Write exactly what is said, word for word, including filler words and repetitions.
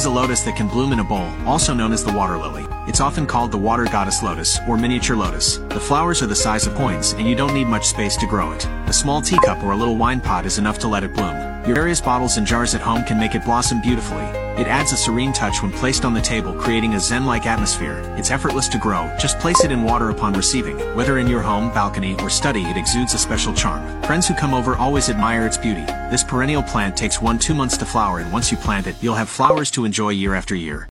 is a lotus that can bloom in a bowl, also known as the water lily. It's often called the water goddess lotus, or miniature lotus. The flowers are the size of coins, and you don't need much space to grow it. A small teacup or a little wine pot is enough to let it bloom. Your various bottles and jars at home can make it blossom beautifully. It adds a serene touch when placed on the table, creating a zen-like atmosphere. It's effortless to grow, just place it in water upon receiving. Whether in your home, balcony, or study, it exudes a special charm. Friends who come over always admire its beauty. This perennial plant takes one two months to flower, and once you plant it, you'll have flowers to enjoy year after year.